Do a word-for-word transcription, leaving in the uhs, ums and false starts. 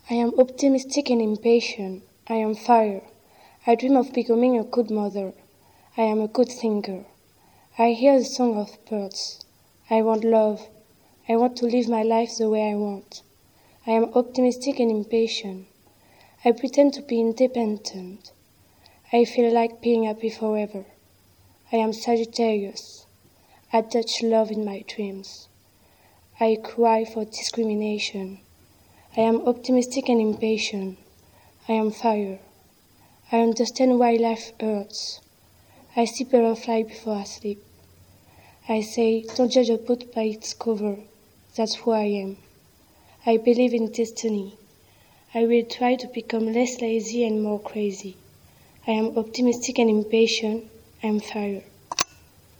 I am optimistic and impatient. I am fire. I dream of becoming a good mother. I am a good thinker. I hear the song of birds. I want love. I want to live my life the way I want. I am optimistic and impatient. I pretend to be independent. I feel like being happy forever. I am Sagittarius. I touch love in my dreams. I cry for discrimination. I am optimistic and impatient. I am fire. I understand why life hurts. I see butterfly before I sleep. I say, don't judge a book by its cover. That's who I am. I believe in destiny. I will try to become less lazy and more crazy. I am optimistic and impatient. I am fire.